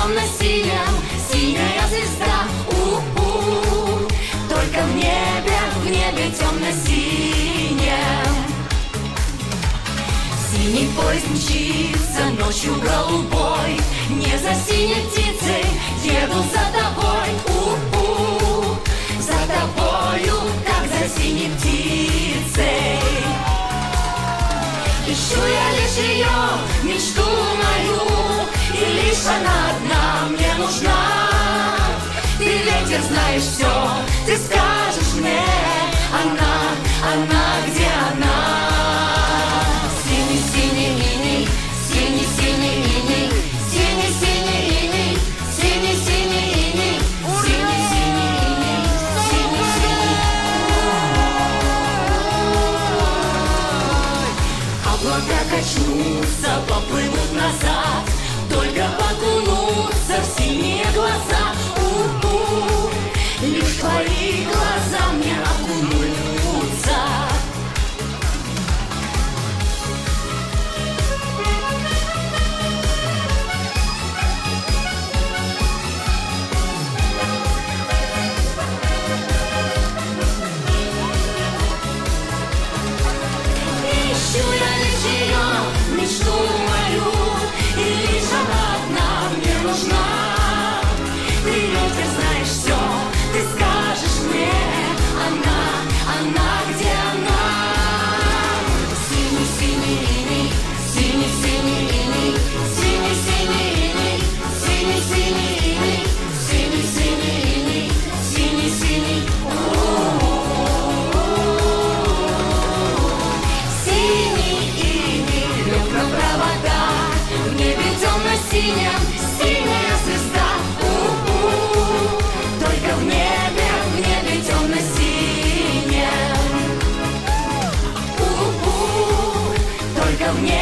темно-синем, синяя звезда. Только в небе темно-синем. Синий поезд мчится ночью голубой, не за синей птицей еду за тобой. За тобою, как за синей птицей. Ищу я лишь ее, мечту мою, и лишь она одна мне нужна. Ты, ветер, знаешь все, ты скажешь мне, она, где она? Синий-синий иней, синий-синий иней, синий-синий иней, синий-синий иней, синий-синий иней, синий-синий. Облака качнутся, поплывут назад, только окунутся в синие глаза. Лишь твои глаза мне окунутся. Ищу я лишь ее, мечту мою, и лишь она одна мне нужна. Ты, ветер, знаешь все, ты скажешь мне, она, где она? Синий-синий иней, синий-синий иней, синий-синий иней, синий-синий иней, синий-синий иней, синий-синий. Синий иней лег на провода, в небе темно-синем, синяя звезда. Только в небе темно-синем. Только в небе